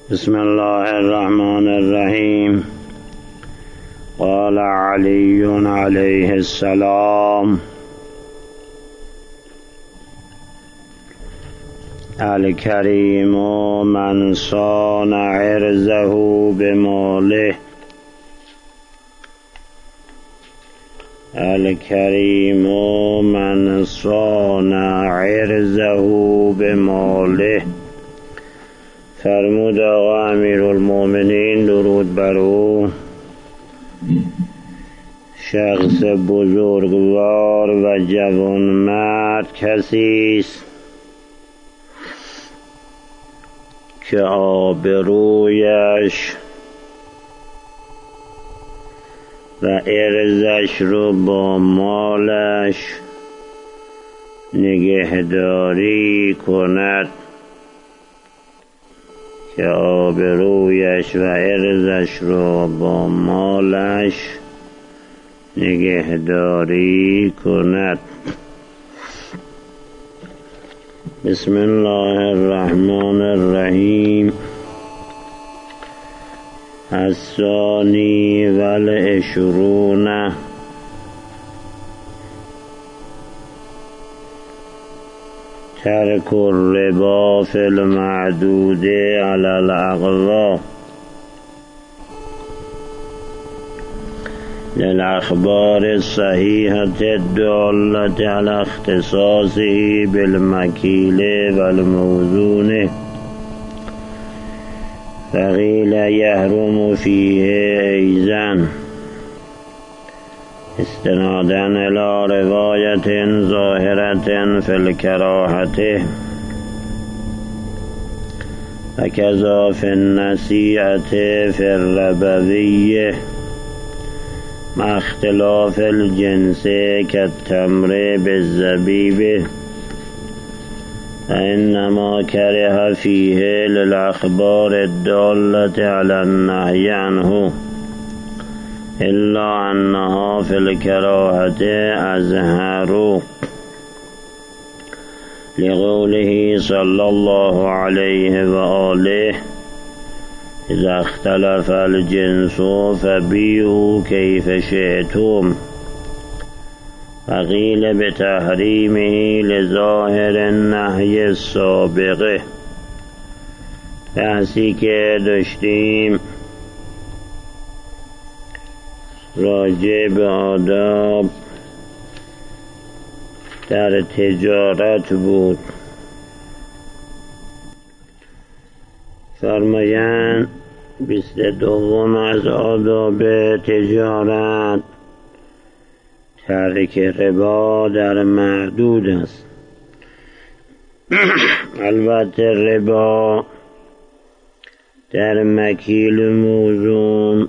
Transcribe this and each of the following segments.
بسم الله الرحمن الرحیم. قال علی علیه السلام: الکریم من صان عرضه بماله. الکریم من صان عرضه بماله. فرمود آقا امیرالمومنین درود بر او، شخص بزرگوار و جوانمرد کسی است که آبرویش و عرضش رو با مالش نگهداری کند، که آبرویش و عرضش رو با مالش نگهداری کند. بسم الله الرحمن الرحیم. الثانی والعشرون. ترک الربا فی المعدود علی الاقوا. للاخبار الصحیحة الدالة علی اختصاصه بالمکیل والموزون. فقیل یحرم فیه ایضا استنادا الی روایت ظاهرة فی الکراهة، وکذا فی النصیحة فی الربویة، مع اختلاف الجنس كالتمر بالزبيب. فإنما كره فيه للأخبار الدالة على النهي عنه، إلا أنها في الكراهة أظهر، لقوله صلى الله عليه وآله: إذا اختلف الجنس فبيعوا كيف شئتم. وقيل بتحريمه لظاهر النهي السابق. بحثی که داشتیم راجع به آداب در تجارت بود. فرمایند 22 از آداب تجارت ترک ربا در معدود است. البته ربا در مکیل موزون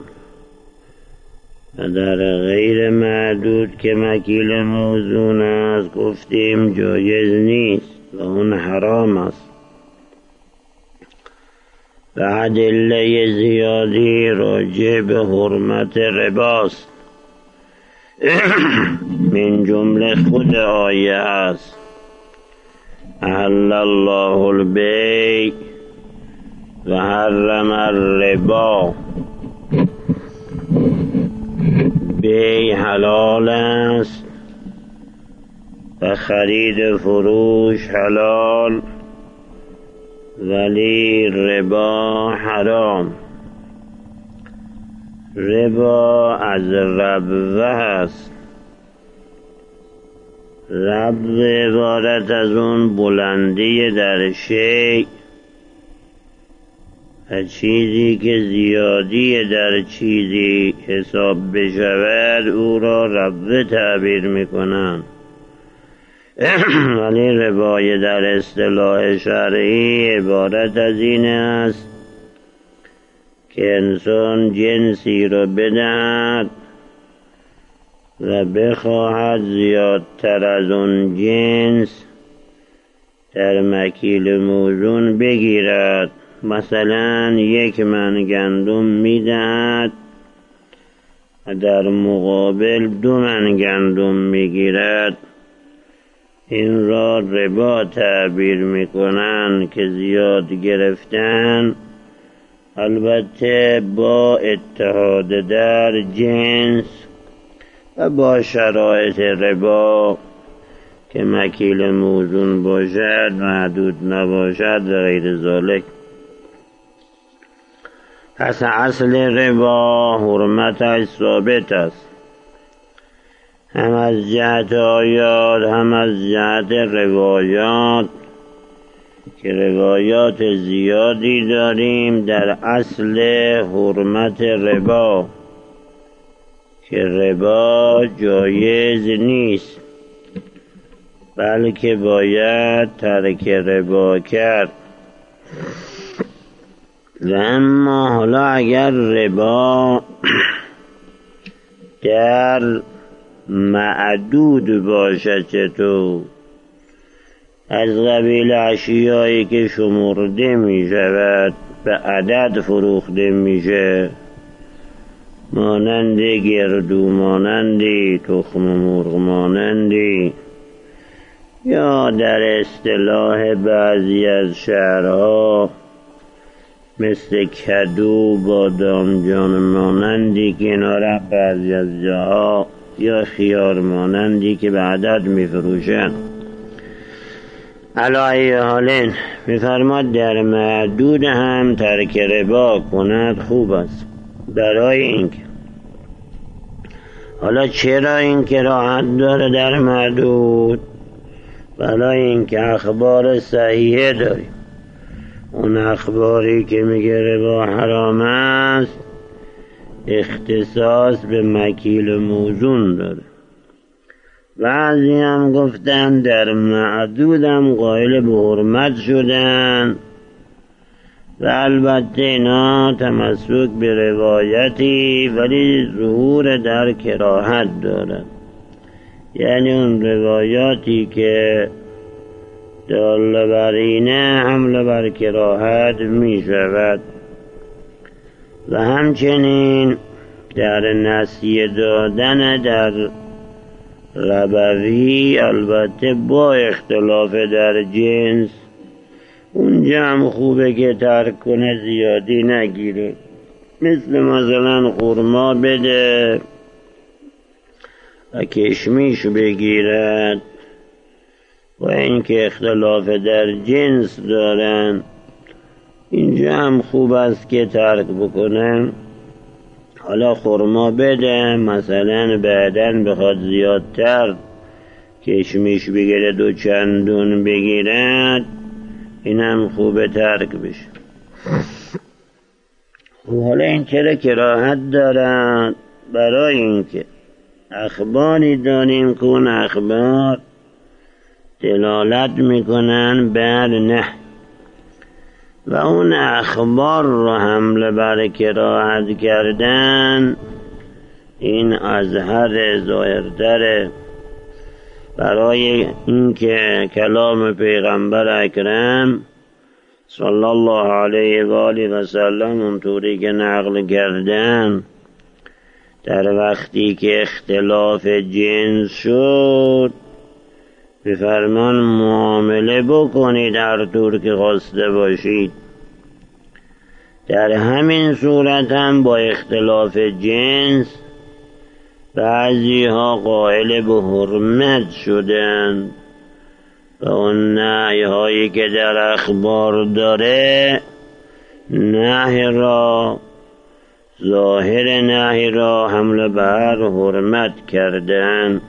و در غیر معدود که مکیل موزون است گفتیم جایز نیست و اون حرام است. و ادله زیادی راجع به حرمت رباست. من جمله خود آیه است: احل الله البیع و حرم الربا. بیع حلال است و خرید فروش حلال، ولی ربا حرام. ربا از ربوه است. ربوه عبارت از اون بلندی در شیء و چیزی که زیادی در چیزی حساب بشود او را ربوه تعبیر میکنند. ولی ربای در اصطلاح شرعی عبارت از این است که انسان جنسی را بدهد و بخواهد زیادتر از اون جنس در مکیل موزون بگیرد. مثلا 1 من گندم میدهد و در مقابل 2 من گندم میگیرد. این را ربا تعبیر میکنن که زیاد گرفتن البته با اتحاد در جنس و با شرایط ربا که مکیل موزون باشد، محدود نباشد و غیر ذالک. پس اصل ربا حرمتش ثابت است، هم از جهت آیات هم از جهت روایات، که روایات زیادی داریم در اصل حرمت ربا که ربا جایز نیست، بلکه باید ترک ربا کرد. و اما حالا اگر ربا در معدود باشد، چطور؟ از قبیل اشیایی که شمرده می شود به عدد فروخته میشه، مانند گردو، مانندی تخم مرغ، مانندی، یا در اصطلاح بعضی از شهرها مثل کدو، بادامجان مانندی کنار بعضی از جاها، یا خیار مانندی که به عدد می فروشن. علی حالین می‌فرماد در معدود هم ترک ربا کند خوب است. برای اینکه حالا چرا این کراهت داره در معدود؟ برای اینکه اخبار صحیحه داریم. اون اخباری که میگه ربا حرام است اختصاص به مکیل موزون داره. بعضی هم گفتن در معدودم قائل به حرمت شدن و البته اینا تمسک به روایتی ولی ظهور در کراهت دارد، یعنی اون روایاتی که دال بر اینه حمل بر کراهت می شود. و همچنین در نسیه دادن در ربوی البته با اختلاف در جنس اونجا هم خوبه که ترک کنه، زیادی نگیره. مثلا خرما بده و کشمیش بگیرد، و اینکه اختلاف در جنس دارن اینجا هم خوب است که ترک بکنه. حالا خرما بده، مثلا بعدن بخواد زیادتر کشمیش بگیره، 2 چندون بگیرد، اینم خوبه ترک بشه. حالا این چرا کراهت دارد؟ برای اینکه اخباری داریم که اون اخبار دلالت میکنن بر نه، و اون اخبار رو حمله بر کراهت کردن این اظهر ظاهرتره. برای اینکه کلام پیغمبر اکرم صلی الله علیه و آله و سلم اونطوری که نقل کردن، در وقتی که اختلاف جنس شد به فرمان معامله بکنید هر طور که خواسته باشید. در همین صورت هم با اختلاف جنس بعضی ها قائل به حرمت شدند و اون نهی هایی که در اخبار داره نهی را، ظاهر نهی را حمله بر حرمت کردند.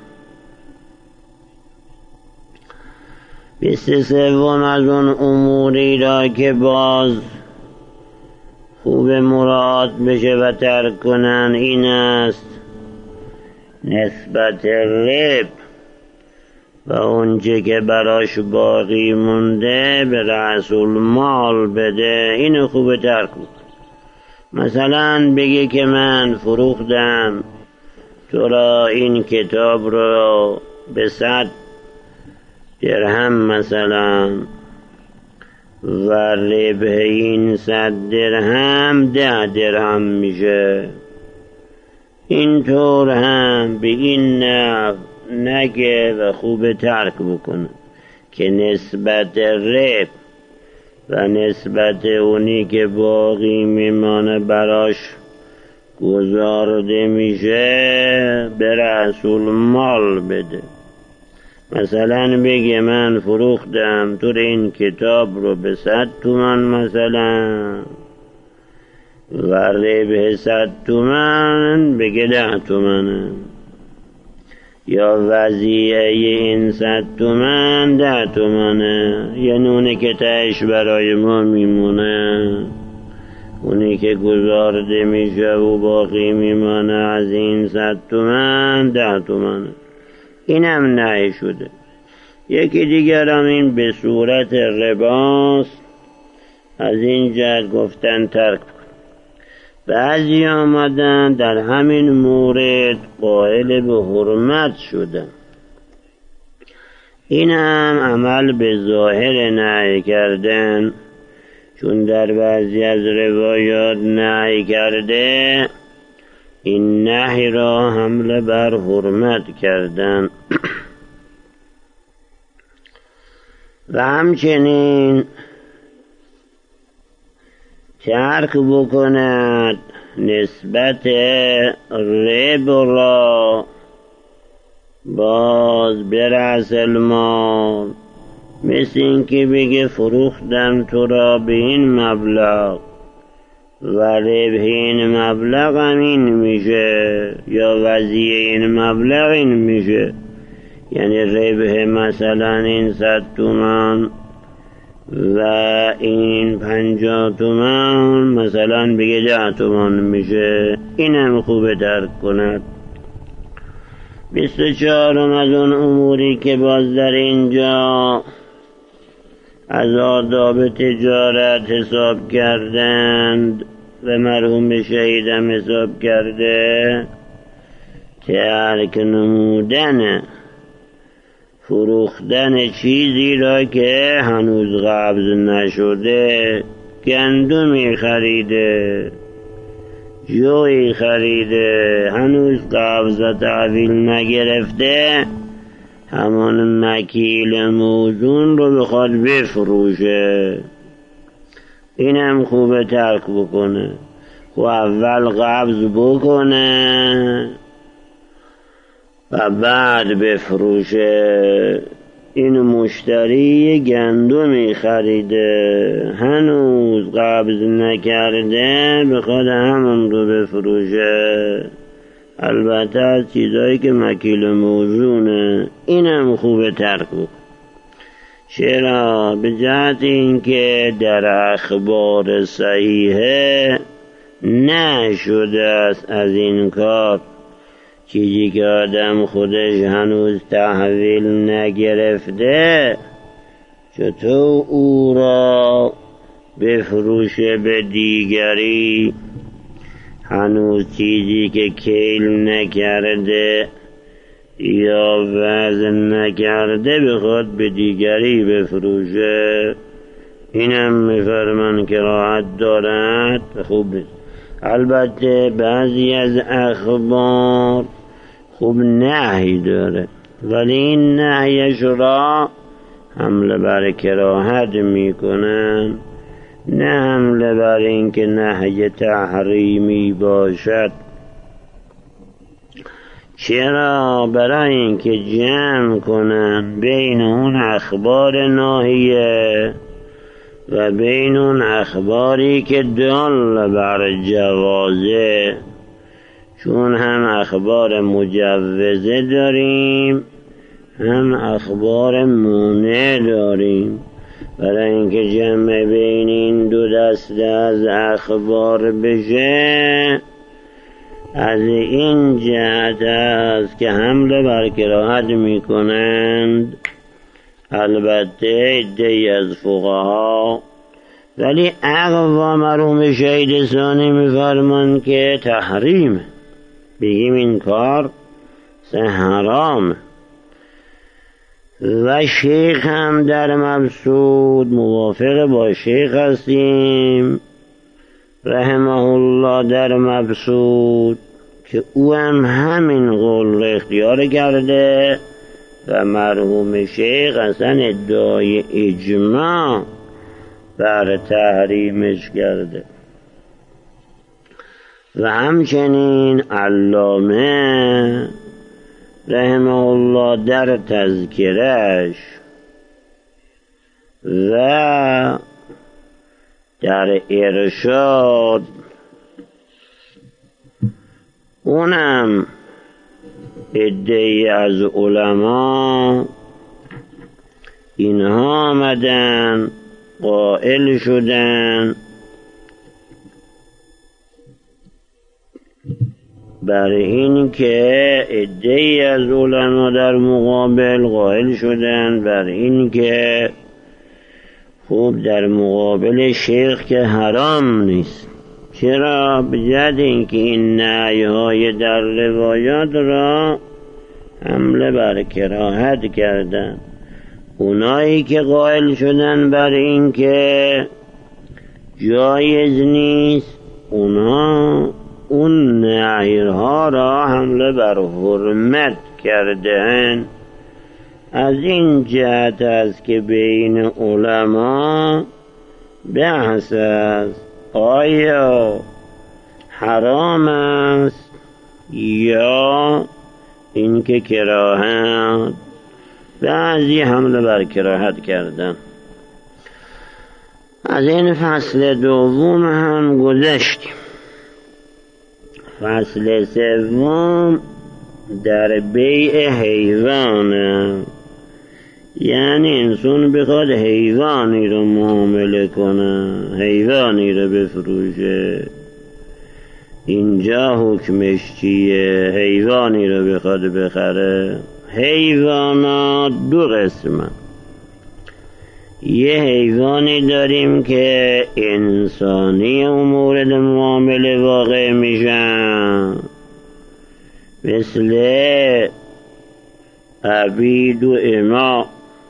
23 از اون اموری را که باز خوب مراد بشه و ترک کنن این است نسبت رب و اونچه که براش باقی مونده به رأس المال بده، اینو خوب ترک کن. مثلا بگی که من فروختم تو را این کتاب رو به 100 درهم مثلا، و ربح این 100 درهم 10 درهم میشه. اینطور هم به این نگه و خوب ترک بکنه که نسبت ربح و نسبت اونی که باقی میمانه براش گذارده میشه به رسول مال بده. مثلا بگه من فروختم تو این کتاب رو به 100 تومان مثلا و ربح 100 تومان بگه 10 تومانه، یا وضیعه این 100 تومان 10 تومانه، یعنی اونه که تهش برای ما میمونه، اونی که گذارده میشه و باقی میمانه از این 100 تومان 10 تومانه. اینم نهی شده. یکی دیگر هم این به صورت رباست، از این جهت گفتن ترک کن. بعضی آمدن در همین مورد قائل به حرمت شدن. این هم عمل به ظاهر نهی کردن، چون در بعضی از روایات نهی کرده این نهی را حمله بر حرمت کردن. و همچنین ترک بکند نسبت ربح را باز به رأس المال، مثل این که بگه فروختم تو را به این مبلغ و ربح این مبلغ هم این میشه، یا وضیع این مبلغ این میشه، یعنی ربح مثلا این 100 تومان و این 50 تومان مثلا بگه 10 تومان میشه. اینم خوبه درک کند. 24 از اون اموری که باز در اینجا از آداب تجارت حساب کردند و مرحوم شهیدم حساب کرده، ترک نمودن فروختن چیزی را که هنوز قبض نشده. گندمی خریده، جوی خریده، هنوز قبض و تحویل نگرفته، همان مکیل موزون رو بخواد بفروشه، اینم خوبه ترک بکنه. و اول قبض بکنه و بعد بفروشه. این مشتری گندمی خریده، هنوز قبض نکرده، بخواد همون رو بفروشه، البته از چیزایی که مکیل موزونه. اینم خوبه ترک بکن. چرا؟ به جهت اینکه در اخبار صحیحه نشده است از این کار. چیزی که آدم خودش هنوز تحویل نگرفته چطور او را بفروشه به دیگری؟ هنوز چیزی که کیل نکرده یا وزن نکرده بخواد به دیگری بفروشه. اینم میفرمان که راحت دارد خوب نیست. البته بعضی از اخبار خوب نهی داره، ولی این نهیش را حمله بر کراهت میکنن، نه حمله بر این که نهی تحریمی باشد. چرا؟ برای اینکه جمع کنن بین اون اخبار ناهیه و بین اون اخباری که دال بر جوازه. چون هم اخبار مجوزه داریم هم اخبار مانع داریم. برای اینکه جمع بین این دو دسته از اخبار بشه، از این جهت است که حمله بر کراهت میکنند. البته عده‌ای از فقها، ولی اقوا مرحوم شهید ثانی میفرمان که تحریمه، بگیم این کار حرامه. و شیخ هم در مبسوط موافق با شیخ هستیم رحمه الله در مبسوط، که او هم همین قول رو اختیار کرده و مرحوم شیخ اصلا ادعای اجماع بر تحریمش کرده. و همچنین علامه رحمه الله در تذکرش و در ارشاد اونم عده‌ای از علما اینها آمدن قائل شدن بر این که عده‌ای از علما در مقابل قائل شدن بر این که خوب در مقابل شیخ که حرام نیست. چرا؟ بجد اینکه این نهی‌های در روایات را حمله بر کراهت کردن. اونایی که قائل شدن بر این که جایز نیست اونها اون نهی‌ها را حمله بر حرمت کردن. از این جهت است که بین علما بحث است آیا حرام است یا اینکه کراهت. بعضی حمله بر کراهت کردن. از این فصل دوم هم گذشتیم. فصل سوم در بیع حیوانه، یعنی انسان بخواد حیوانی رو معامله کنه، حیوانی رو بفروشه. اینجا حکمش چیه؟ حیوانی رو بخواد بخره. حیوانات دو قسمه. یه حیوانی داریم که انسانی مورد معامله واقع میشن، مثل عبید و اما،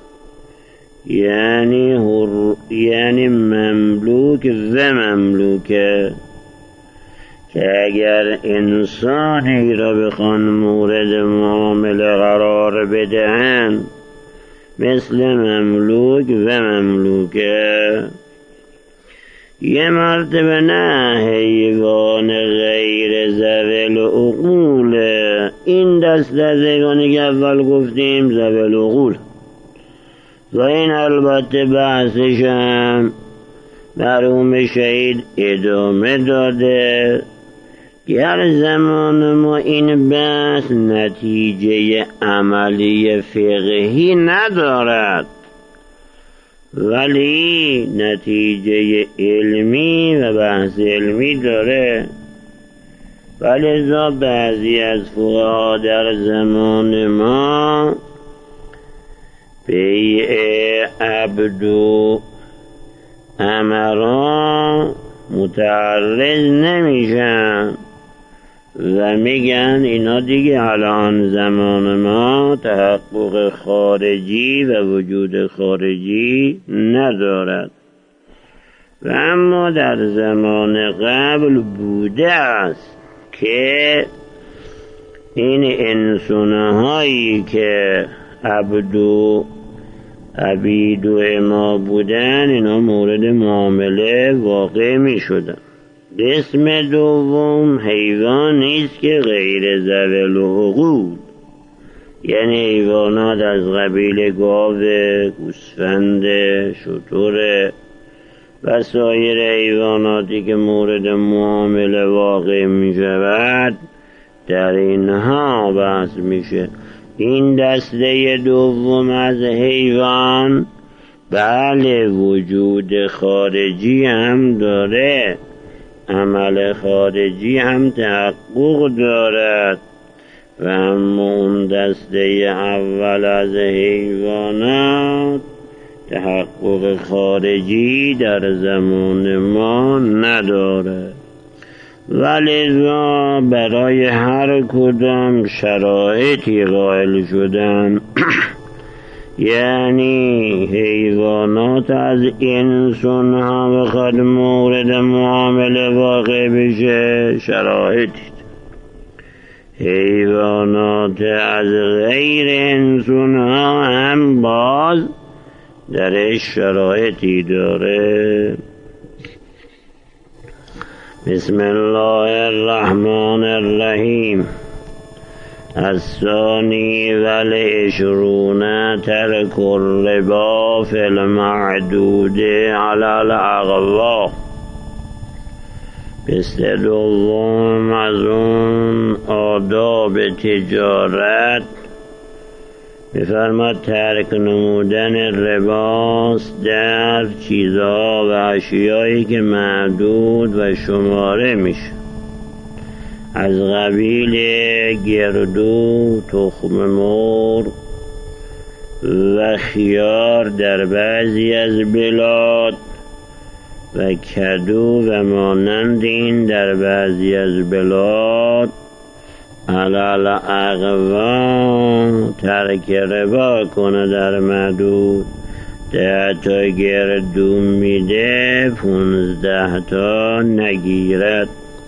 یعنی مملوک و مملوکه، که اگر انسانی را بخوان مورد معامله قرار بدهن مثل مملوک و مملوکه. یه مرتبه نه حیوان غیر ذوی العقول، این دست از حیوانی که اول گفتیم ذوی العقول، و این البته بحثشم مرحوم شهید ادامه داده که هر زمان ما این بحث نتیجه عملی فقهی ندارد ولی نتیجه علمی و بحث علمی داره. ولذا بعضی از فقها در زمان ما بیع عبد و امرا متعرض نمیشن و میگن اینا دیگه الان زمان ما تحقق خارجی و وجود خارجی ندارد. و اما در زمان قبل بوده است که این انسانهایی که عبید و اما بودن اینا مورد معامله واقع می شدن. قسم دوم حیوان نیست که غیر ذوی العقول، یعنی حیوانات از قبیل گاو، گوسفند، شتر و سایر حیواناتی که مورد معامله واقع می شود در اینها بحث میشه. این دسته دوم از حیوان بله وجود خارجی هم داره، عمل خارجی هم تحقق دارد، و اما اون دسته اول از حیوانات تحقق خارجی در زمان ما نداره. ولذا برای هر کدام شرایطی قائل شدن یعنی حیوانات از انسان ها بخواد مورد معامله واقع بشه شرایطی، حیوانات از غیر انسان ها هم باز درش شرایطی داره. بسم الله الرحمن الرحیم. الثانی والعشرون ترک الربا فی المعدود علی الاغوا. بسته دوم از اون آداب تجارت می‌فرماد ترک نمودن رباست در چیزها و اشیایی که معدود و شماره میشه، از قبیل گردو، تخم مرغ و خیار در بعضی از بلاد و کدو و مانند این در بعضی از بلاد. علال اغوا ترک ربا کنه در معدود. 10 تا گردو میده 15 تا نگیرد.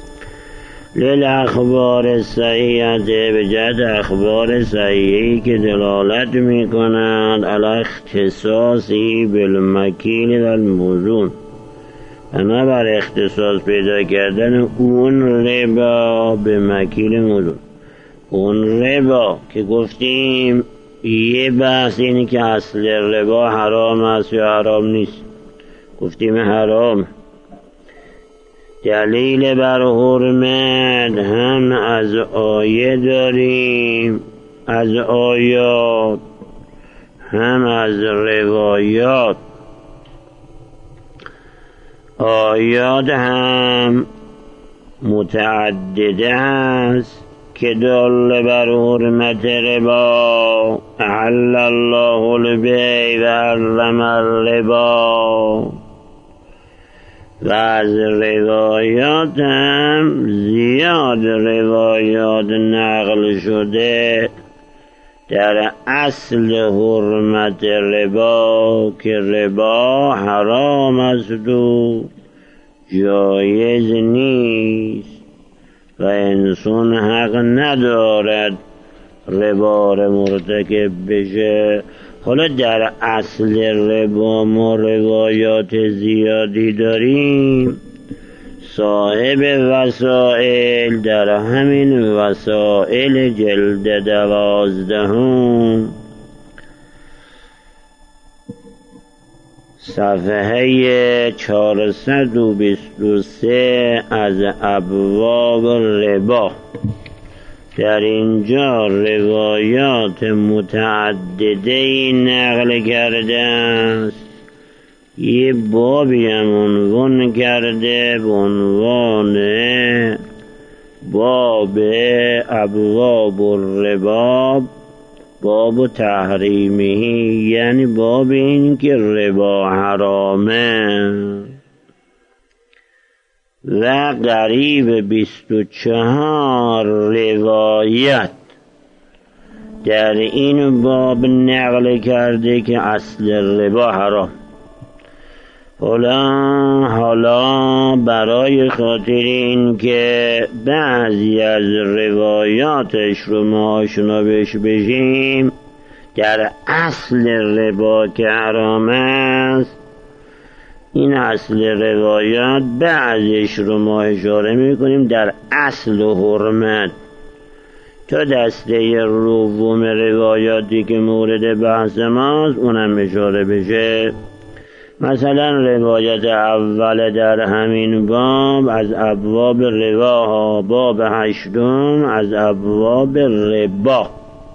للاخبار صحیحه به جد اخبار صحیحی که دلالت میکنند علی اختصاصی بالمکیل و الموزون، بنابر اختصاص پیدا کردن اون ربا به مکیل موزون. اون ربا که گفتیم یه بحث اینه که اصل ربا حرام است یا حرام نیست. گفتیم حرام. دلیل بر حرمت هم از آیه داریم، از آیات، هم از روایات. آیات هم متعدده است که دل بر حرمت ربا. احل الله البیع و حرم الربا. و از روایات هم زیاد روایات نقل شده در اصل حرمت ربا که ربا حرام است و جایز نیست و انسان حق ندارد ربا را مرتکب بشه. حالا در اصل ربا ما روایات زیادی داریم. صاحب وسائل در همین وسائل جلد 12 صفحه 423 از ابواب ربا، در اینجا روایات متعدده نقل کرده است. یه بابی هم عنوان کرده به عنوان باب ابواب الربا، باب تحریمی، یعنی باب این که ربا حرامه. و قریب 24 روایت در این باب نقل کرده که اصل ربا حرام. حالا برای خاطر این که بعضی از روایاتش رو ما آشنا بشیم، در اصل ربا که حرام است، این اصل روایات بعضیش رو ما اشاره میکنیم در اصل حرمت، تا دسته روم روایاتی که مورد بحث ماست اونم اشاره بشه. مثلا روایت اول در همین باب از ابواب ربا، باب 8 از ابواب ربا.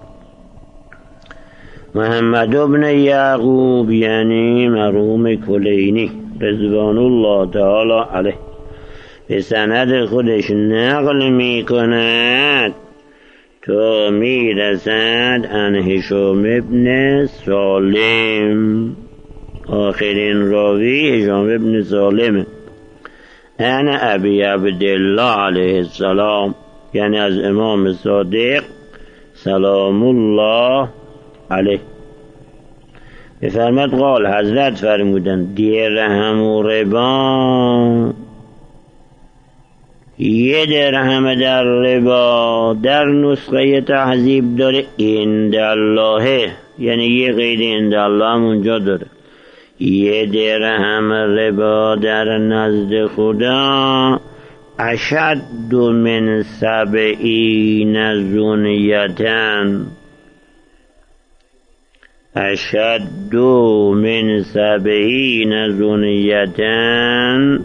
محمد ابن یعقوب یعنی مرحوم کلینی رضوان الله تعالی علیه به سند خودش نقل می کند تا می رسد ان هشام ابن سالم، آخرین راوی هشام ابن سالم، ان ابی عبدالله علیه السلام، یعنی از امام صادق سلام الله علیه. بفرماد قال، حضرت فرمودند درهم و ربا، 1 درهم در ربا در نسخه تهذیب داره عند الله، یعنی یه قید عند الله هم اونجا داره. یه درهم ربا در نزد خدا اشد من 70 زنیتن، اشد من 70 زنیتن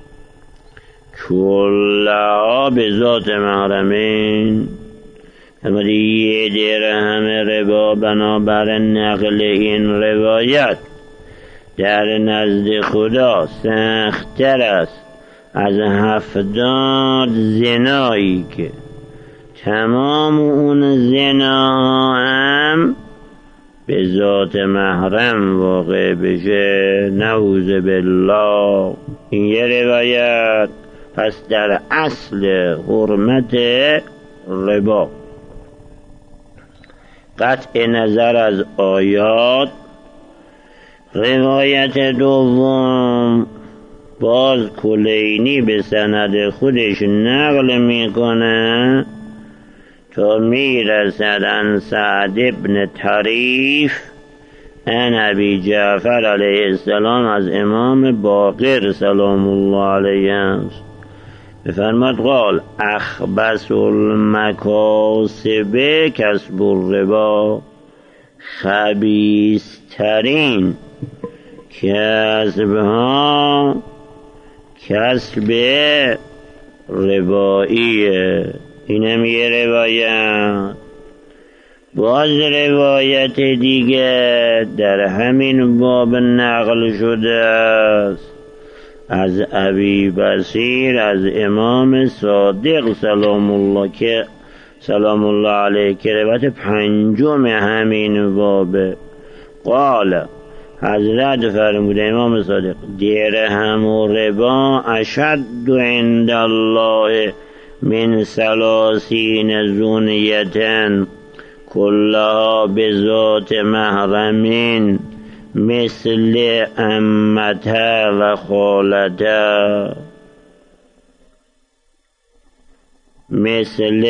کلها به ذات محرمین. اما یه درهم ربا بنابر نقل این روایت در نزد خدا سخت‌تر است از 70 زنایی که تمام اون زنا هم به ذات محرم واقع بشه. نعوذ بالله. این یه روایت. پس در اصل حرمت ربا قطع نظر از آیات. روایت دوم باز کلینی به سند خودش نقل میکنه تا میرسد عن سعد ابن طریف عن ابی جعفر علیه السلام از امام باقر سلام الله علیه است. بفرماد قال اخبث المکاسب کسب الربا، خبیث‌ترین کسبها کسب رباییه. اینم یه روایت. باز روایت دیگه در همین باب نقل شده است از ابی بصیر از امام صادق سلام الله علیه که روایت 5 همین بابه. قال حضرت فرموده امام صادق درهم و ربا اشد عند الله من 30 زنیتن کلها به ذات محرمین مثل امته و خالته، مثل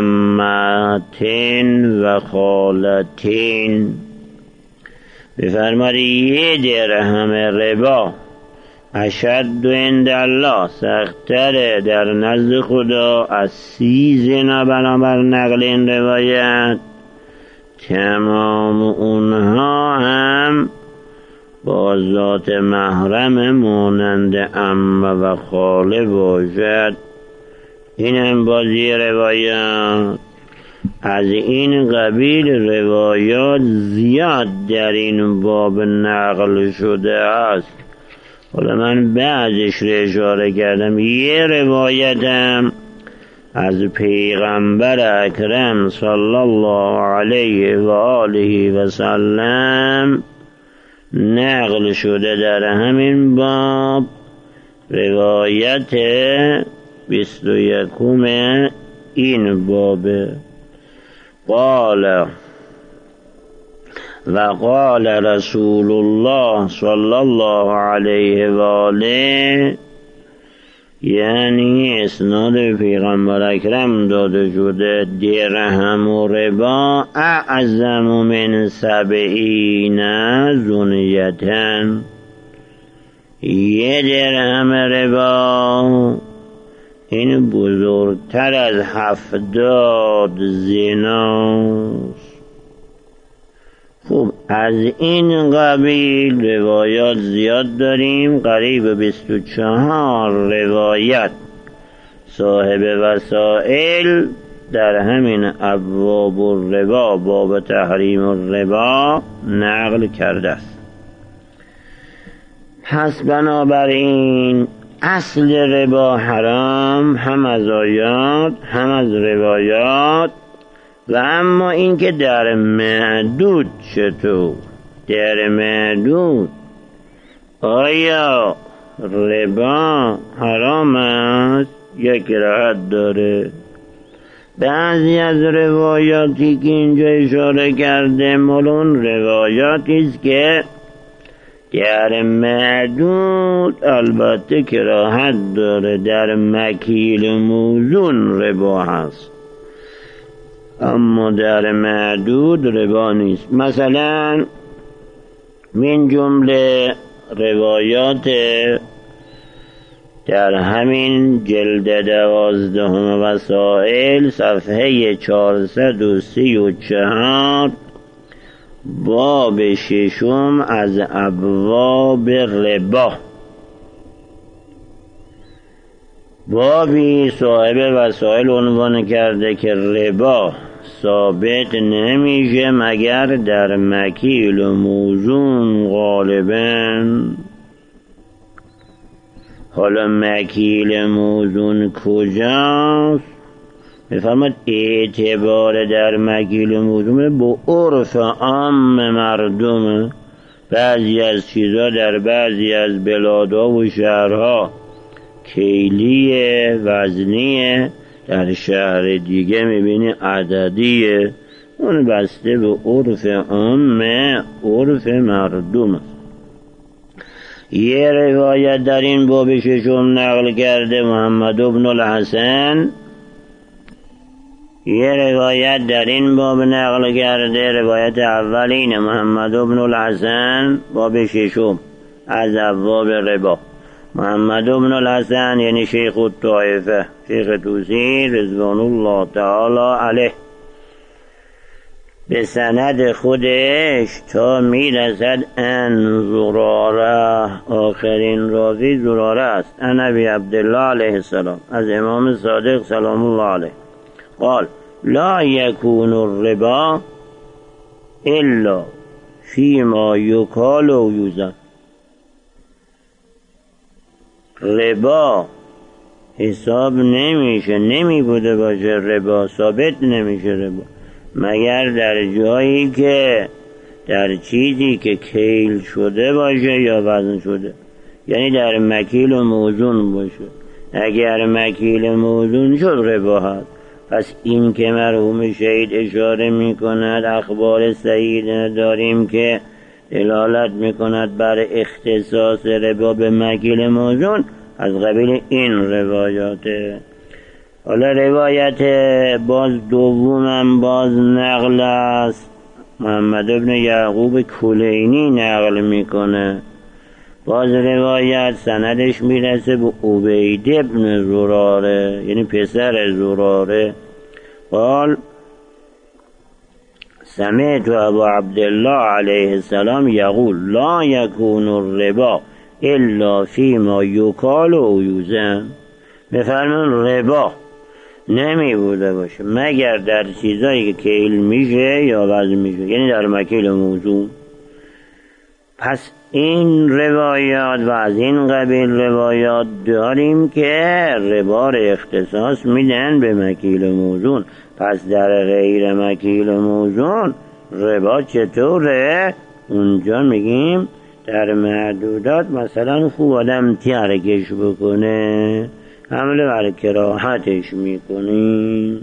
امتین و خالتین. بفرماد یه درهم ربا اشد عند الله سخت‌تر در نزد خدا از 30 زنا بنابر نقل این روایت. تمام اونها هم با ذات محرم مانند عمه و خاله باشد. این هم بازی روایات. از این قبیل روایات زیاد در این باب نقل شده است. حالا من بعضش رو اشاره کردم. یه روایتم از پیغمبر اکرم صلی الله علیه و آله و سلم نقل شده در همین باب. روایت 21 این بابه. قال وقال رسول الله صلی الله علیه و آله، یعنی اسناد پیغمبر اکرم داده شده درهم و ربا اعظم من 70 زنیتن، یه درهم ربا این بزرگتر از 70 زناست. خب از این قبیل روایات زیاد داریم. قریب 24 روایت صاحب وسائل در همین ابواب الربا باب تحریم الربا نقل کرده است. پس بنابراین اصل ربا حرام هم از آیات هم از روایات. و اما این که در معدود چطور؟ در معدود آیا ربا حرام است یا کراهت داره؟ بعضی از روایاتی که اینجا اشاره کرده ملون روایاتی است که در معدود البته کراهت داره، در مکیل موزون ربا هست اما در معدود ربا نیست. مثلا من جمله روایات در همین جلد 12 وسائل صفحه 434 باب 6 از ابواب ربا. بابی صاحب وسائل عنوان کرده که ربا ثابت نمیشه مگر در مکیل و موزون غالباً. حالا مکیل موزون کجاست؟ میفرماد اعتبار در مکیل موزون با عرف عام مردم. بعضی از چیزا در بعضی از بلادها و شهرها کیلیه، وزنیه، در شهر دیگه میبینی عددیه. اون بسته به عرف عام، عرف مردم. یه روایت در این باب 6 نقل کرده محمد بن الحسن. یه روایت در این باب نقل کرده، روایت اولین محمد بن الحسن باب 6 از ابواب ربا. محمد بن الحسن یعنی شیخ الطائفه، شیخ طوسی رضوان الله تعالی علیه، به سند خودش تا میرسد ان زراره، آخرین راوی زراره است، ان ابی عبدالله علیه السلام، از امام صادق سلام الله علیه قال لا یکون الربا الا فیما یکال و یوزن. ربا حساب نمیشه، نمی بوده باشه ربا، ثابت نمیشه ربا مگر در جایی که در چیزی که کیل شده باشه یا وزن شده، یعنی در مکیل و موزون باشه. اگر مکیل موزون شد ربا هست. پس این که مرحوم شهید اشاره می کند اخبار صحیح داریم که دلالت می کند بر اختصاص ربا به مکیل موزون، از قبیل این روایاته. حالا روایت باز دومم باز نقل است، محمد ابن یعقوب کلینی نقل میکنه. باز روایت سندش میرسه به عبید ابن زراره، یعنی پسر زراره. قال سمعت ابو عبدالله علیه السلام یقول لا یکون الربا الا فیما یکال و یوزن. بفرمون ربا نمی بوده باشه مگر در چیزایی که کیل میشه یا وزن میشه، یعنی در مکیل موزون. پس این روایات و از این قبیل روایات داریم که ربا را اختصاص میدن به مکیل موزون. پس در غیر مکیل موزون ربا چطوره؟ اونجا میگیم در محدودات، مثلا خوب آدم ترکش بکنه، حمله بر کراهتش میکنیم.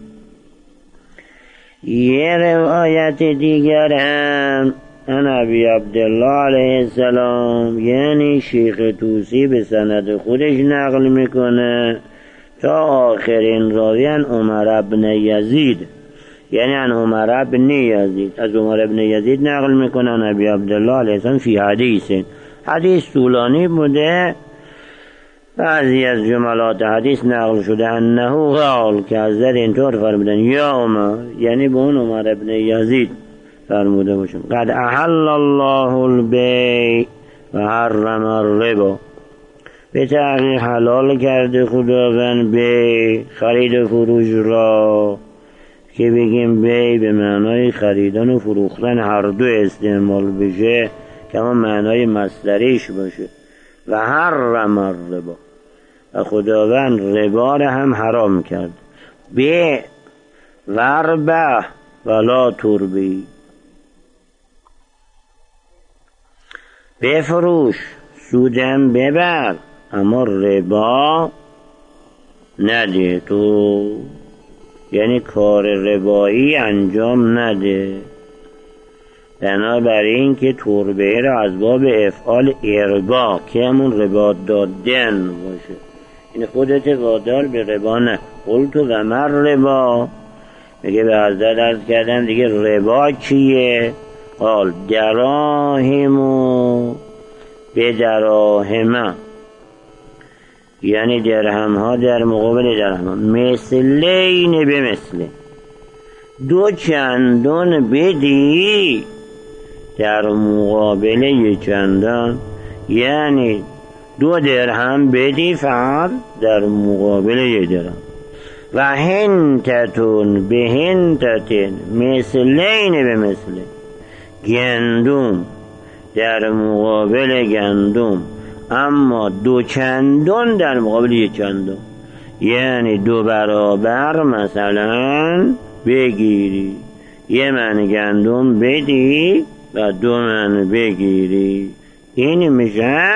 یه روایت دیگر هم ان ابی عبدالله علیه السلام، یعنی شیخ طوسی به سند خودش نقل میکنه تا آخرین راوی ان عمر ابن یزید، یعنی ان عمر ابن یزید، از عمر ابن یزید نقل میکنه ان ابی عبدالله علیه السلام فی حدیث طولانی بوده. بعضی از جملات حدیث نقل شده انه قال که از در اینطور فرمودن یا عمر، یعنی به اون عمر ابن یزید فرموده باشن قد احل الله البیع و حرم الربا، به تحقیق حلال کرده خداوند بیع، خرید و فروش را، که بگیم بیع به معنای خریدن و فروختن هر دو استعمال بشه که اما معنای مصدریش باشه، و حرم الربا، و خداوند ربا را هم حرام کرد. بیع وربه ولا تربی، بفروش سودم ببر اما ربا نده تو، یعنی کار ربایی انجام نده. بنابراین که تربه را از باب افعال اربا که همون ربا دادن باشه، این خودت وادار به ربا نه. قلت و مر ربا، میگه به حضرت عرض کردم دیگه ربا چیه؟ قال دراهم و به دراهم، یعنی درهم ها در مقابل درهم ها، مثلین به مثل، 2 چندان بدی در مقابل 1 چندان، یعنی 2 درهم بدی فقط در مقابل 1 درهم. و هنتتون به هنتتن مثلین به مثل، گندم در مقابل گندم اما 2 چندان در مقابل 1 چندان، یعنی 2 برابر مثلا بگیری، 1 من گندم بدی و 2 من بگیری، این میشه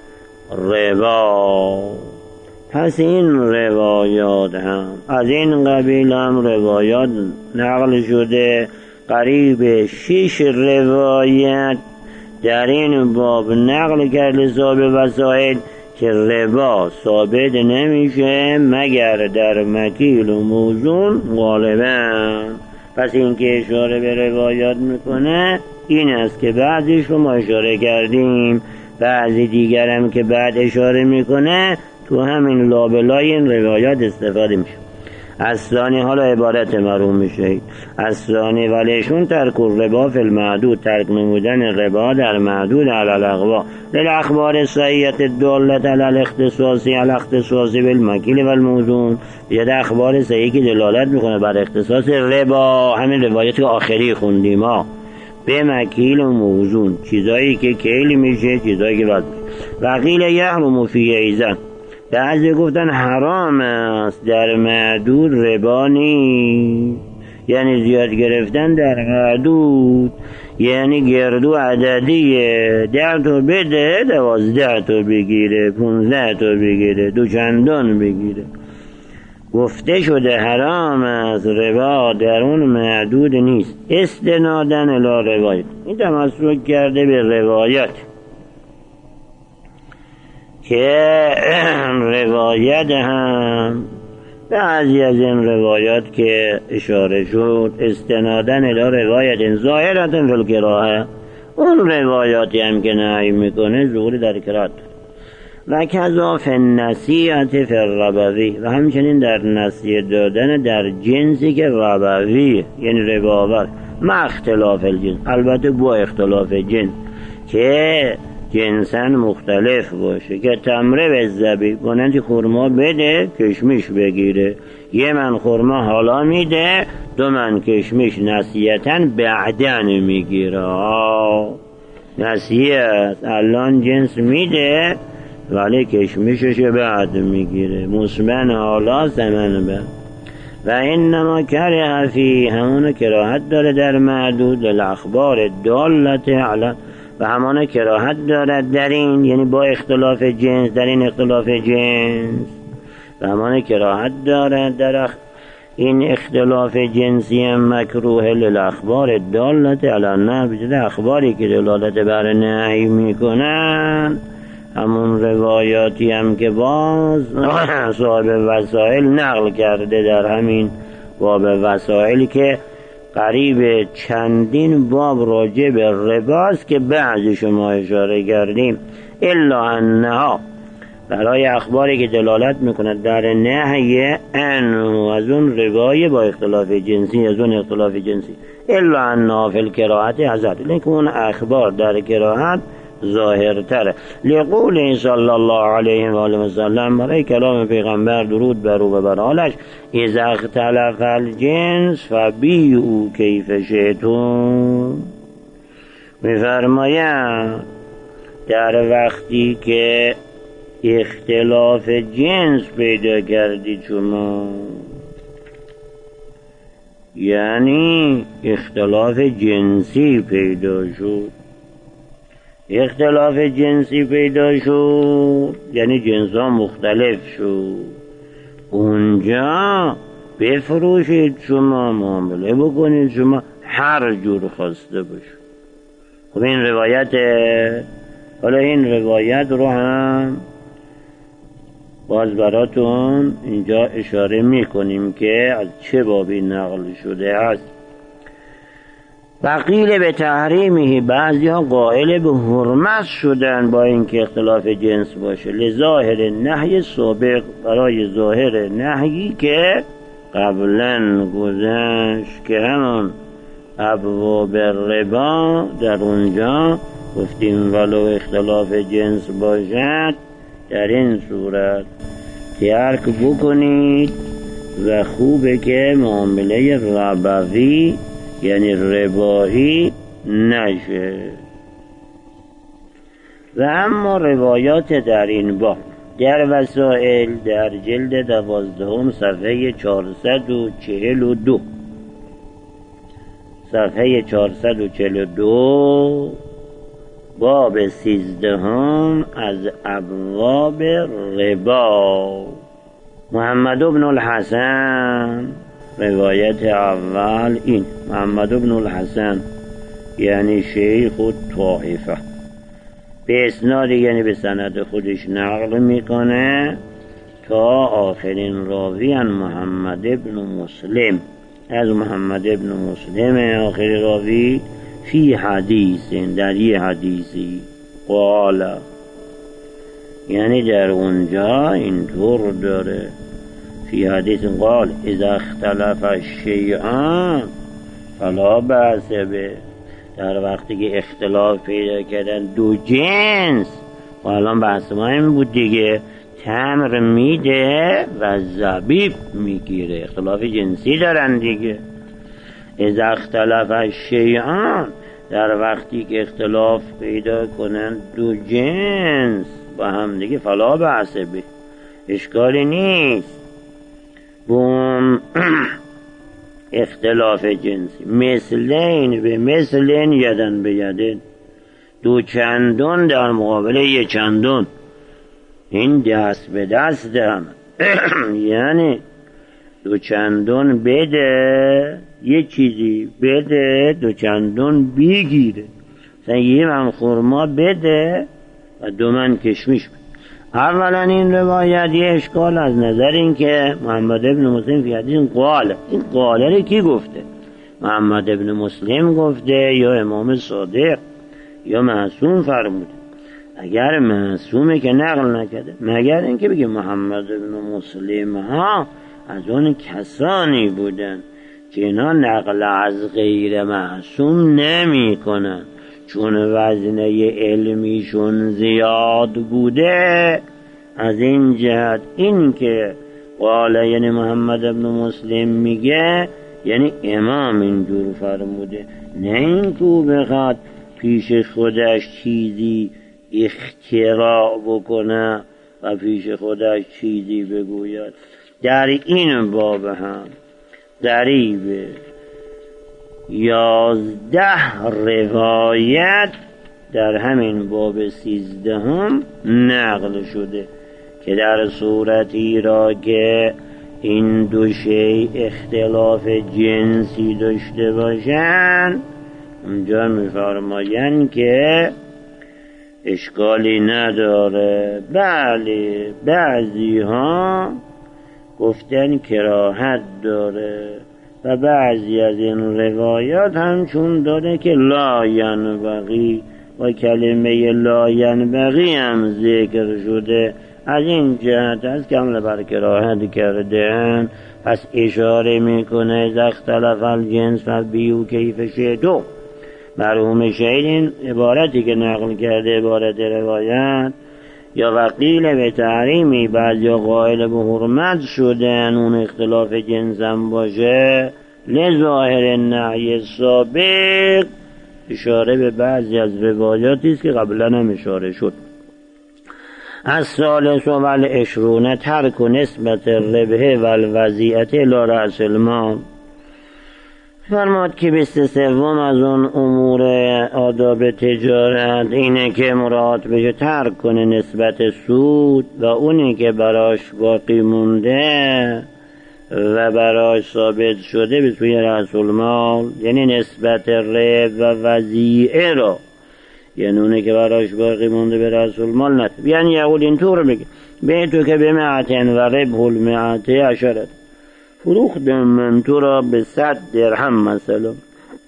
ربا. پس این روایات هم از این قبیل هم روایات نقل شده، قریب 6 روایت در این باب نقل کرده صاحب وسائل که ربا ثابت نمیشه مگر در مکیل و موزون غالبا. پس این که اشاره به روایات میکنه این است که بعضیش رو ما اشاره کردیم، بعضی دیگرم که بعد اشاره میکنه تو همین لابلای این روایات استفاده میشه. الثانی حالا عبارت معروف میشه، الثانی ولیشون ترک الربا فی المعدود، ترک نمودن ربا در معدود علی الاغوا للاخبار الصحیحه الدالة علی الاختصاصی علی اختصاصی بالمکیل و الموزون، یاد اخبار صحیحی که دلالت میکنه بر اختصاص ربا، همین روایتی که آخری خوندیم ها، به مکیل و موزون، چیزایی که کیل میشه چیزایی که وزن میشه. و قیل یحرم فیه ایزن، بعضی گفتن حرام است در معدود ربا نیست، یعنی زیاد گرفتن در معدود، یعنی گردو عددیه، 10 تا بده 12 تا بگیره، 15 تا بگیره، 2 چندان بگیره. گفته شده حرام است ربا در اون معدود نیست، استنادن الی روایت، این تمسک کرده به روایت که روایت هم بعضی از این روایات که اشاره شد استنادن الی روایت ظاهرة فی الکراهه، اون روایاتی هم که نهی میکنه ظهور در کراهت. و کذا فی النصیحة فی الربوی، و همچنین در نصیحت دادن در جنسی که ربوی یعنی رباور، مع اختلاف الجنس، البته با اختلاف جنس که جنساً مختلف باشه، که تمره به زبی مانند خورما بده کشمش بگیره، 1 من خورما حالا میده، 2 من کشمش نصیحتاً بعدن میگیره. نصیحت الان جنس میده ولی کشمشش بعد میگیره، مسمن حالا ثمن بعد. و انما کره فی، همون کراهت داره در معدود الاخبار الدالة علی، و همان کراهت دارد در این، یعنی با اختلاف جنس، در این اختلاف جنس، و همان کراهت دارد در این اختلاف جنسی هم مکروه للاخبار الدالة علی النهی، بجد اخباری که دلالت بر نهی میکنن، همون روایاتی هم که باز صاحب وسائل نقل کرده در همین باب وسائل که قریب چندین باب راجع به رباست که بعضی شما اشاره کردیم، الا انها، برای اخباری که دلالت میکند در نهی انه، از اون روای با اختلاف جنسی، از اون اختلاف جنسی، الا انها فی الکراهت حضرت، لیکن اون اخبار در کراهت ظاهرتره، لقول صلی الله علیه و آله و سلم، برای کلام پیغمبر درود بر او و بر آلش، اذا اختلف الجنس فبیعوا کیف شئتم، میفرماید در وقتی که اختلاف جنس پیدا کردید شما، یعنی اختلاف جنسی پیدا شد، اختلاف جنسی پیدا شد یعنی جنس ها مختلف شد، اونجا بفروشید شما، معامله بکنید شما هر جور خواسته باشه. خب این روایته. حالا این روایت رو هم باز براتون اینجا اشاره میکنیم که از چه بابی نقل شده است. وقیل به تحریمه، بعضی ها قائل به حرمت شدن با اینکه اختلاف جنس باشه، لظاهر نهی سابق، برای ظاهر نهی که قبلا گذشت که همون ابواب ربا در اونجا گفتیم ولو اختلاف جنس باشد در این صورت ترک بکنید و خوبه که معامله ربوی یعنی ربایی نشه. و اما روایات در این باب در وسائل در جلد 12 صفحه 442 صفحه 442 باب 13 از ابواب ربا. محمد بن الحسن روایت اول این محمد بن الحسن یعنی شیخ الطائفه به اسناد یعنی به سند خودش نقل میکنه تا آخرین راوی محمد بن مسلم، از محمد بن مسلم آخر راوی فی حدیث در یه حدیثی قال یعنی در اونجا اینطور داره فی حدیث قال اذا اختلف الشیعان فلا بأس به، در وقتی که اختلاف پیدا کردن دو جنس و الان بحث ما این بود دیگه، تمر میده و زبیب میگیره، اختلاف جنسی دارن دیگه. اذا اختلف الشیعان در وقتی که اختلاف پیدا کنن دو جنس با هم دیگه فلا بأس به، اشکالی نیست. بوم اختلاف جنسی مثلین به مثلین یدن به یدن، دو چندون در مقابل یه چندون، این دست به دست هم یعنی دو چندون بده یه چیزی بده دو چندون بگیره، مثلا یه من خورما بده و دو من کشمش بده. اولا این روایت یه اشکال از نظر این که محمد ابن مسلم فی حدیث قال، این قاله رو کی گفته؟ محمد ابن مسلم گفته یا امام صادق یا معصوم فرموده؟ اگر معصومه که نقل نکرده، مگر اینکه بگه محمد ابن مسلم ها از اون کسانی بودن که اینا نقل از غیر معصوم نمی کنن چون وزنه علمیشون زیاد بوده. از این جهت این که قاله یعنی محمد ابن مسلم میگه یعنی امام اینجور فرموده، نه این که بخواد پیش خودش چیزی اختراع بکنه و پیش خودش چیزی بگوید. در این باب هم دریبه 11 روایت در همین باب 13 نقل شده که در صورتی را که این دو شی اختلاف جنسی داشته باشن اونجا می‌فرمایند که اشکالی نداره. بله بعضی ها گفتن کراهت داره و بعضی از این روایات همچون داره که لا ینبغی و کلمه لا ینبغی هم ذکر شده. از این جهت از که حمله بر کراهت کردن پس اشاره میکنه اذا اختلف الجنس فبیعوا کیف شئتم. مرحوم شهید این عبارتی که نقل کرده عبارت روایت یا وقیل به تحریمی بعضی قائل به حرمت شدن اون اختلاف جنس هم باشه لظاهر نهی سابق، اشاره به بعضی از روایاتی است که قبلا هم اشاره شد. از ثالث و والعشرون ترک نسبت الربح و الوضیعه الی رأس المال. فرماد که 23 از اون امور آداب تجارت اینه که مراعات بشه ترک کنه نسبت سود و اونی که براش باقی مونده و براش ثابت شده به سوی رأس المال، یعنی نسبت ربح و وضیعه را، یعنی اونی که براش باقی مونده به رأس المال نتب. یعنی یقول اینطور میگه به تو که به معتن و ربح المعته عشرت، فروختم من تو را به 100 درهم مثلا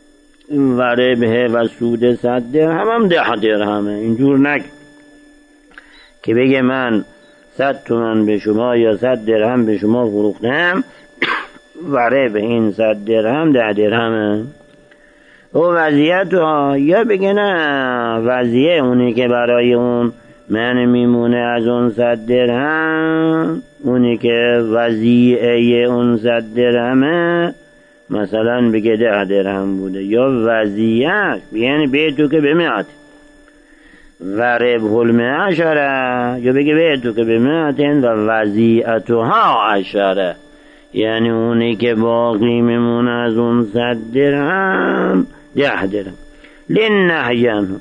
و ربح و سود 100 درهم هم 10 درهمه. اینجور نک که بگه من 100 تومن به شما یا 100 درهم به شما فروختم و ربح این 100 درهم 10 درهمه. او وضعیت ها، یا بگه نه وضعیه اونی که برای اون من میمونه از اون 100 درهم، اونی که وضعیه اون 100 درهمه مثلا بگه 10 درهم بوده، یا وضعیت یعنی بیتو که به 100 و ربح المئه 10، یا بگه بیتو که به 100 و وضعیتها 10، یعنی اونی که باقی میمونه از اون 100 درهم 10 درهم. لنهیم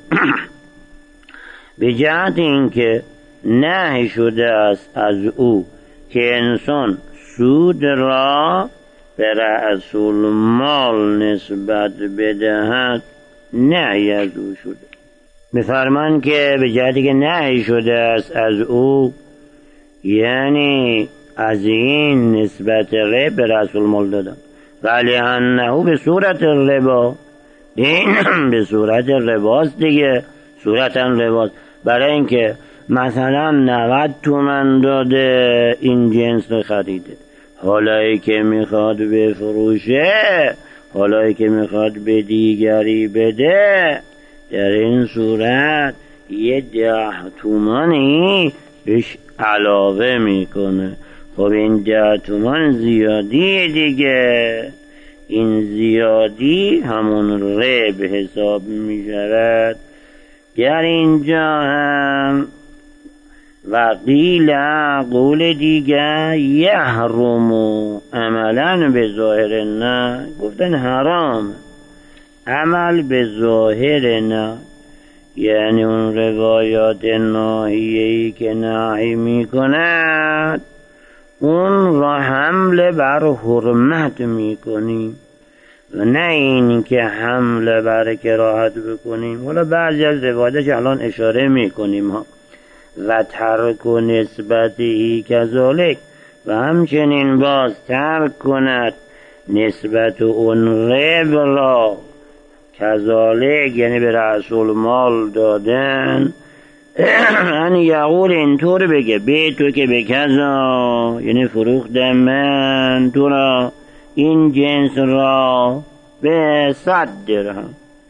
به جهت اینکه نهی شده است از او که انسان سود را به رأس المال نسبت بدهد، نهی از او شده. بفرمان که به جهتی که نهی شده است از او، یعنی از این نسبت ربح به رأس المال دادن، ولی انه به صورت ربا، این به صورت رباست دیگه، صورتا رباست. برای اینکه مثلا 90 تومن داده این جنس رو خریده، حالایی که میخواد بفروشه، حالایی که میخواد به دیگری بده، در این صورت 10 تومانی بهش علاوه میکنه. خب این 10 تومان زیادی دیگه، این زیادی همون ربح حساب میشود. در اینجا هم و قیل قول دیگر یحرمو عملا به ظاهر نه، گفتن حرام، عمل به ظاهر نه، یعنی اون روایات ناهیه‌ای که نهی میکند اون را حمله بر حرمت میکنیم و نه این که حمله بر کراهت بکنیم. حالا بعضی از روایاتش الان اشاره میکنیم ها. و ترک و نسبتی کذالک، و همچنین باز ترک کند نسبت اون ربح را کذالک، یعنی به رأس المال دادن، یعنی یقول اینطور بگه به تو که به کذا، یعنی فروختم من تو را این جنس را به 100 درهم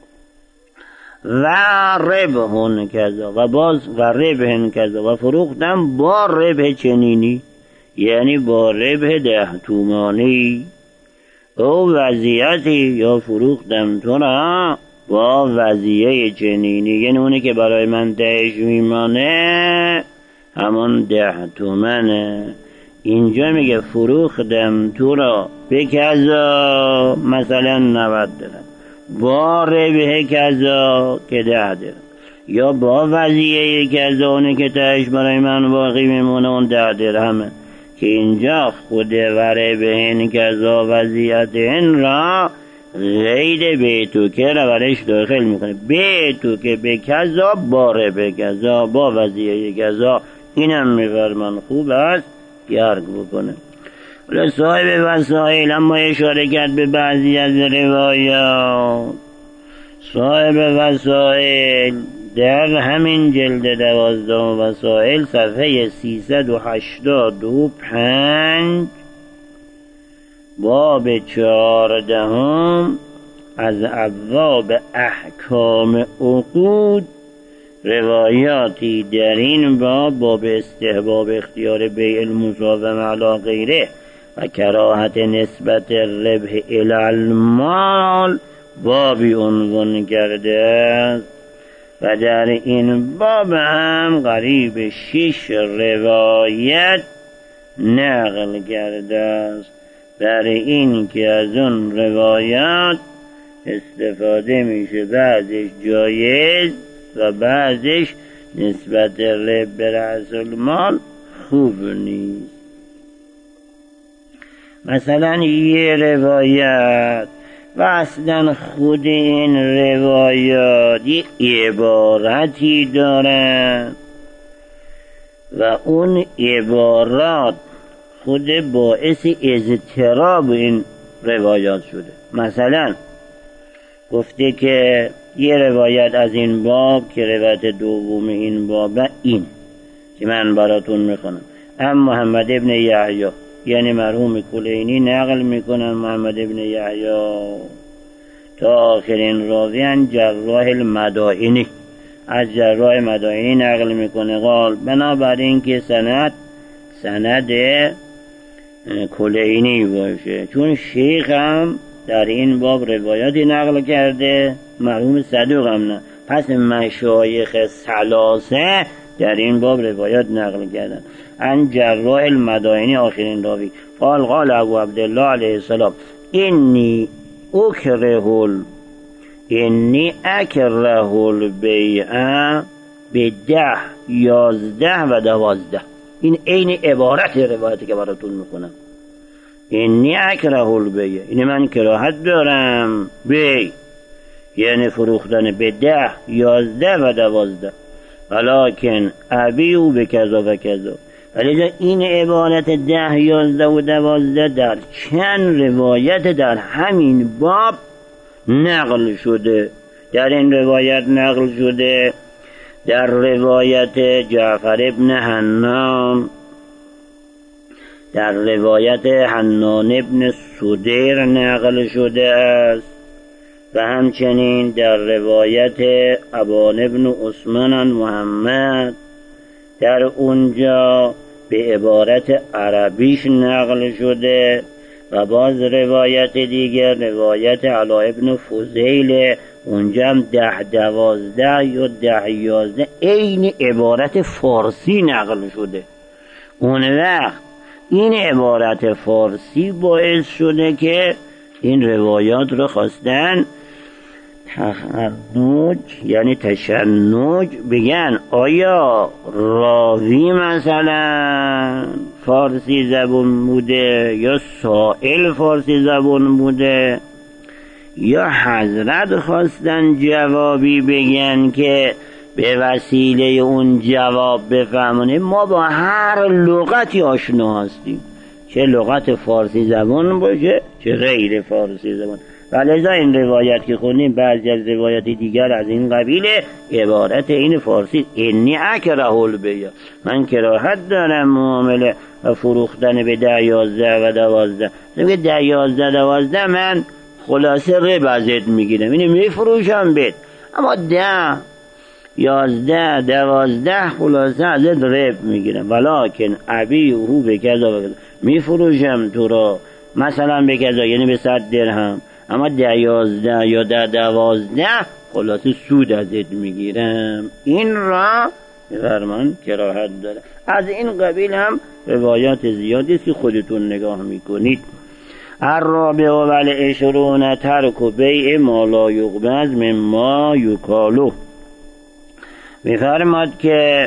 و ربحون کذا، و باز و ربحن کذا، و فروختم با ربح چنینی، یعنی با ربح 10 تومانی. او وضعیتی، یا فروختم تو را با وضعیه چنینی، یعنی اونی که برای من 10 میمانه همون 10 تومنه. اینجا میگه فروختم تو را به کذا، مثلا 90 درهم، با ربح کذا که 10 درهم، یا با وضعیه کذا، اونی که تهش برای من باقی میمونه اون 10 درهمه. که اینجا خود و ربحن کذا وضعیتهن را غیر بیتو که را برش داخل میکنه. بیتو که به کذا با ربح کذا با وضعیه کذا، اینم میفرمان خوب است یارک بکنه. صاحب وسائل اما اشاره کرد به بعضی از روایات. صاحب وسائل در همین جلد 12 وسائل صفحه 385 باب 14 از ابواب احکام عقود روایاتی در این باب استحباب اختیار بیع المساومه علی غیره و کراهت نسبت ربح الی المال بابی عنوان کرده است و در این باب هم قریب 6 روایت نقل کرده است. برای این که از اون روایات استفاده میشه، بعضش جایز و بعضش نسبت ربح به رأس المال خوب نیست. مثلا یه روایت و اصلا خود این روایات یه عبارتی دارن و اون عبارات خود باعث اضطراب این روایات شده. مثلا گفته که یه روایت از این باب که روایت دوم این باب این که من براتون میخونم. اما محمد ابن یحیی یعنی مرحوم کلینی نقل میکنن محمد ابن یحیی تا آخرین راوی جراح المدائنی، از جراح مدائنی نقل میکنه قال بنابراین که سند کلینی باشه، چون شیخ هم در این باب روایاتی نقل کرده، مرحوم صدوق هم نه، پس مشایخ ثلاثه در این باب روایات نقل کردن. ان جراح المدائنی آخرین راوی قال ابو عبدالله علیه السلام انی اکره البیع به 10، 11 و 12. این عین عبارت روایتی که براتون میکنم. انی اکره البیع، این من کراهت دارم بیع یعنی فروختن به 10، 11 و 12. ولکن ابیع به کذا و کذا، ولی این عبارت 10، 11 و 12 در چند روایت در همین باب نقل شده. در این روایت نقل شده در روایت جعفر ابن حنان، در روایت حنان ابن سدیر نقل شده است و همچنین در روایت ابان ابن عثمان محمد، در اونجا به عبارت عربیش نقل شده و باز روایت دیگر روایت علا ابن فضیل، اونجا هم 10، 12 یا 10، 11 این عبارت فارسی نقل شده. اون وقت این عبارت فارسی باعث شده که این روایات رو خواستن تخنج یعنی تشنج بگن آیا راوی مثلا فارسی زبون بوده یا سائل فارسی زبون بوده، یا حضرت خواستن جوابی بگن که به وسیله اون جواب بفهمونیم ما با هر لغتی آشنا هستیم، چه لغت فارسی زبان باشه چه غیر فارسی زبان. ولذا این روایت که خونیم بعضی از روایت دیگر از این قبیل عبارت این فارسی انی اکره البیع، من کراهت دارم معامله و فروختن به 10، 11 و 12. میگه 10، 11، 12 من خلاصه رب ازت میگیرم، اینو میفروشم بهت، اما 10، 11، 12 خلاصه ازت رب میگیرم. ولکن ابیعه به کذا و کذا، میفروشم تو را مثلا به کذا یعنی به 100 درهم، اما 10، 11 یا 10، 12 خلاصه سود ازت میگیرم. این را فرمان کراهت داره. از این قبیل هم روایات زیادی است که خودتون نگاه میکنید. الرابع والعشرون ترک بیع ما لا یقبض مما یکالو، میفرماد که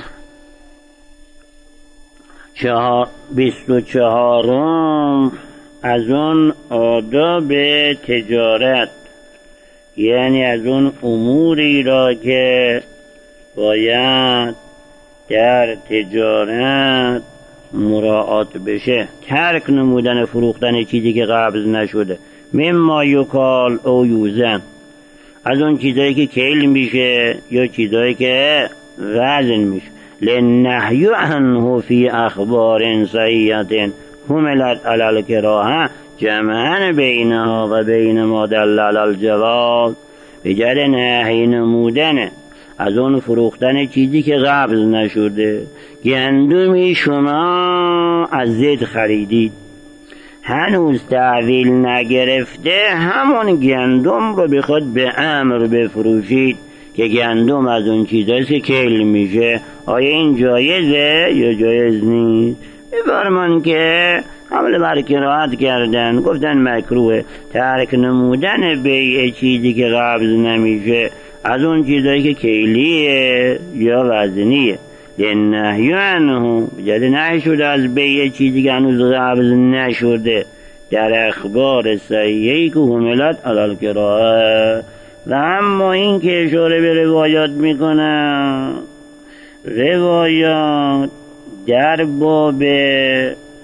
24م از اون آداب تجارت، یعنی از اون اموری را که باید در تجارت مراعات بشه، ترک نمودن فروختن چیزی که قبض نشده. مما یکال او یوزن، از اون چیزایی که کیل میشه یا چیزایی که وزن میشه. لنهی عنه فی اخبار صحیحة حملت علی الکراهه جمعا بینها و بین ما دل علی الجواز، بجد نهی نمودن از اون فروختن چیزی که قبض نشده. گندمی شما از زید خریدید هنوز تحویل نگرفته، همون گندم رو بخواد به امر بفروشید که گندم از اون چیزهایی که کیل میشه، آیا این جایزه یا جایز نیست؟ بفرمان که حمل بر کراهت کردن، گفتن مکروه. ترک نمودن بیع چیزی که قبض نمیشه از اون چیزایی که کیلیه یا وزنیه. نهی عنه، بجد نهی شده از بیع چیزی که هنوز قبض نشده در اخبار صحیحی که حملت علی الکراهه. و اما این که اشاره به روایات میکنم، روایات در باب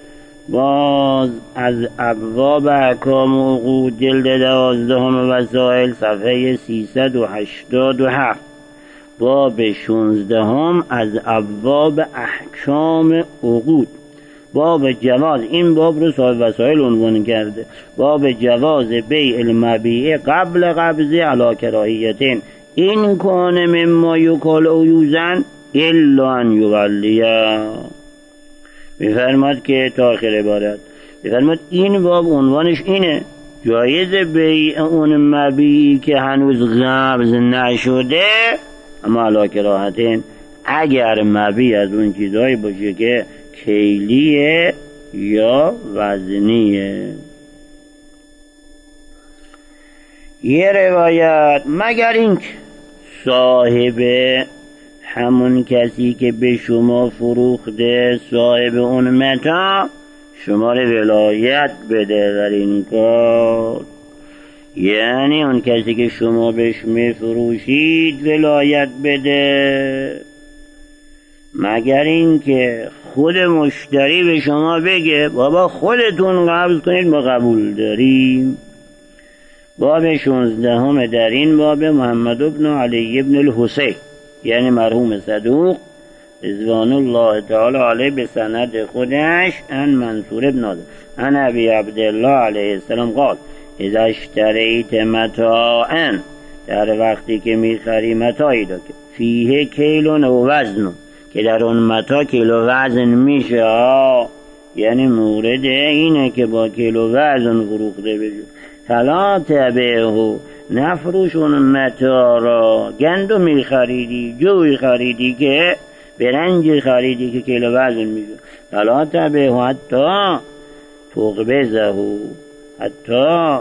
باز از ابواب احکام و عقود جلد 12 وسائل صفحه 387. باب 16 از ابواب احکام عقود. باب جواز، این باب رو صاحب وسائل عنوان کرده، باب جواز بیع المبیع قبل قبضه علی کراهیتین این کان مما یکال او یوزن الا ان یولیا. میفرماد که تا آخر عبارت میفرماد این باب عنوانش اینه، جایز بیع اون مبیعی که هنوز قبض نشده اما علی کراهتین، اگر مبیع از اون چیزهایی باشه که کیلیه یا وزنیه. یه روایت مگر این صاحب همون کسی که به شما فروخته، صاحب اون متاع شما رو ولایت بده در این کار، یعنی اون کسی که شما بهش میفروشید ولایت بده، مگر این که خود مشتری به شما بگه بابا خودتون قبض کنید ما قبول داریم. باب 16 در این باب محمد ابن علی ابن الحسین یعنی مرحوم صدوق رضوان الله تعالی علیه به سند خودش ان منصور ابن ناظر ان ابی عبدالله علیه السلام قال اذا اشتریت متاعا، در وقتی که میخری متاعی را که فیه کیلون و وزن، که در اون متاع کیلو وزن میشه، یعنی مورد اینه که با کیلو وزن فروخته بشه، فلا تبیعه، نفروش اون متاع را. گندمی خریدی، جوی خریدی که برنج خریدی که کیلو وزن میشه، فلا تبیعه حتی تقبضه، حتی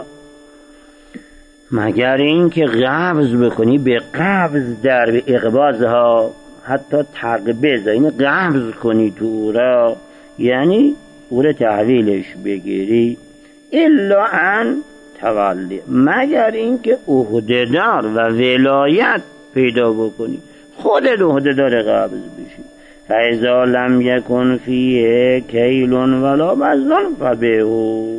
مگر این که قبض بکنی، به قبض در به اقباضها، حتی تقبض این قبض کنی تو او را، یعنی او را تحویلش بگیری، الا ان تولی، مگر این که عهده‌دار و ولایت پیدا بکنی، خودت عهده‌دار قبض بشی. فاذا لم یکن فیه کیل ولا وزن فبیعه،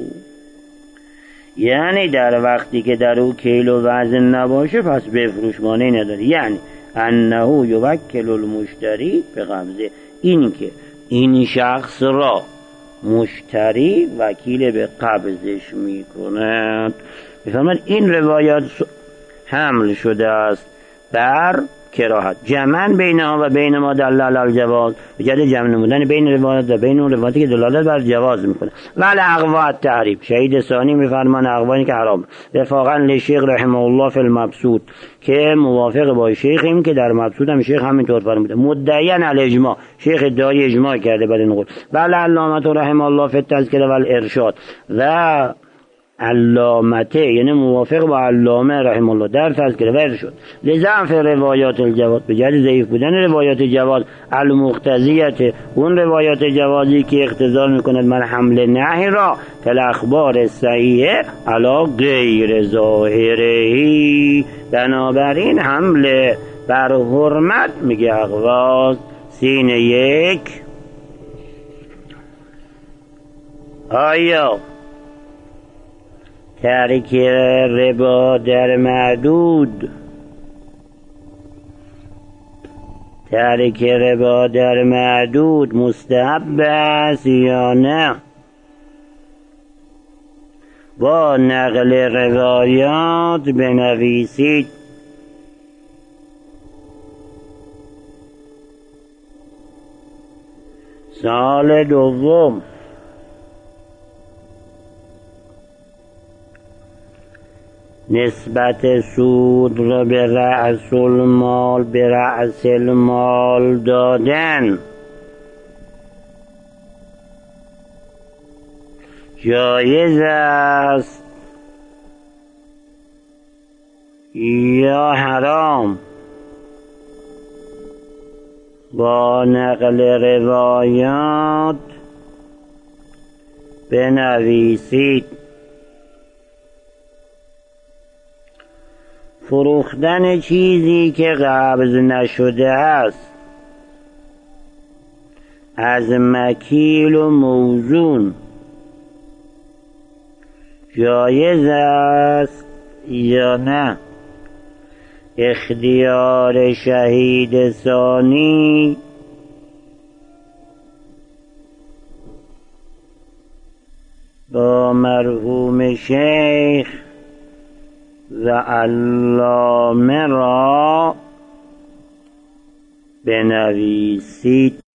یعنی در وقتی که در او کیل و وزن نباشه پس بفروش، مانعی نداره. یعنی انه یوکل المشتری به قبضه، این که این شخص را مشتری وکیل به قبضش میکند. میفهمند این روایات حمل شده است بر کراهت، جمعاً بینها و بین ما دل علی الجواز، بجد جمع نمودن بین روایات و بین اون روایاتی که دلالت بر جواز میکنه. ولی اقوا التحریم، شهید ثانی میفرمان اقوانی که حرام، وفاقا لشیخ رحمه الله فی المبسوط، که موافق با شیخیم که در مبسوط هم شیخ همینطور فرموده، مدعیان الاجماع، شیخ ادعای اجماع کرده بر این قول. ولی علامه رحمه الله فی التذکره و الارشاد، و علامته یعنی موافق با علامه رحمه الله در تذکره و ارشاد، لضعف روایات الجواز، به جهت ضعیف بودن روایات جواز، المقتضیت اون روایات جوازی که اقتضا میکند من حمل نهی را کل اخبار صحیحه علا غیر ظاهرهی، بنابراین حمله بر حرمت میگه اقواس. سین 1 آیا ترک ربا در معدود، ترک ربا در معدود مستحب است یا نه؟ با نقل روایات بنویسید. سال دوم، نسبت سود را به رأس المال، به رأس المال دادن جایز است یا حرام؟ با نقل روایات بنویسید. فروختن چیزی که قبض نشده است از مکیل و موزون جایز است یا نه اختیار شهید ثانی با مرحوم شیخ و علامه را بنویسید.